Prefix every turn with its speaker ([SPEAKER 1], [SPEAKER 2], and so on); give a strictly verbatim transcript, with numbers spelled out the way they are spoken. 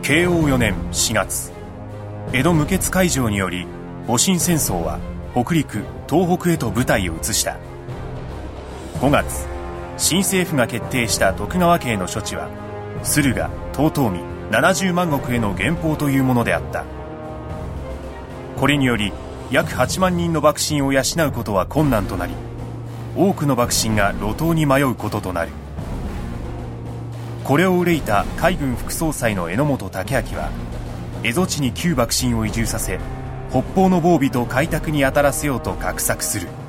[SPEAKER 1] 慶応よねんしがつ、江戸無血開城により戊辰戦争は北陸東北へと舞台を移した。ごがつ、新政府が決定した徳川家への処置は駿河遠江ななじゅうまん石への減俸というものであった。これにより約はちまんにんの幕臣を養うことは困難となり、多くの幕臣が路頭に迷うこととなる。これを憂いた海軍副総裁の榎本武揚は蝦夷地に旧幕臣を移住させ、北方の防備と開拓に当たらせようと画策する。